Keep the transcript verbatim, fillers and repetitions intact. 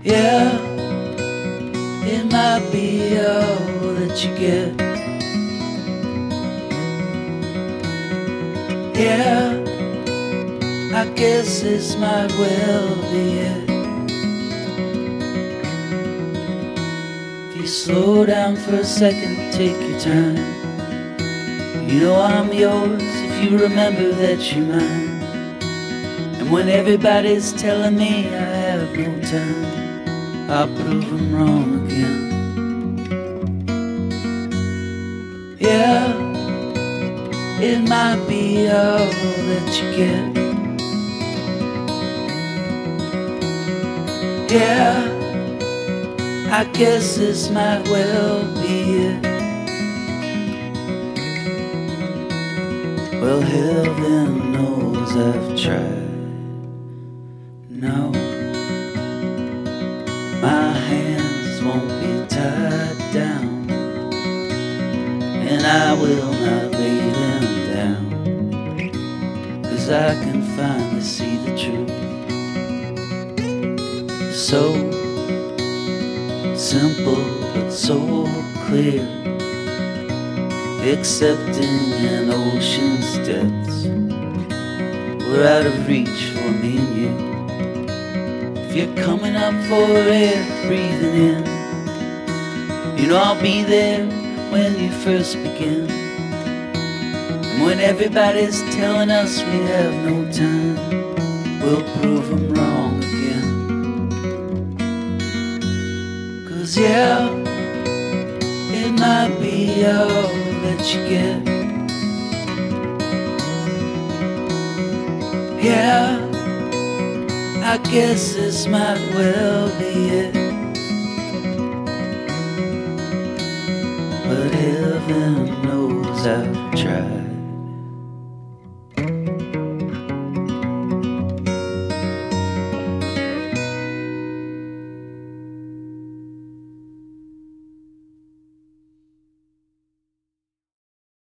Yeah, it might be all that you get. Yeah, I guess this might well be it. If you slow down for a second, take your time. You know I'm yours if you remember that you're mine. And when everybody's telling me I have no time, I'll prove them wrong again. Yeah, it might be all that you get. Yeah, I guess this might well be it. Well, heaven knows I've tried. No, my hands won't be tied down, and I will not lay them down, 'cause I can finally see the truth. So simple but so clear, accepting an ocean's depths. We're out of reach for me and you. If you're coming up for air, breathing in, you know I'll be there when you first begin. And when everybody's telling us we have no time, we'll prove them wrong again. 'Cause yeah, it might be all that you get. Yeah, I guess this might well be it. But heaven knows I've tried.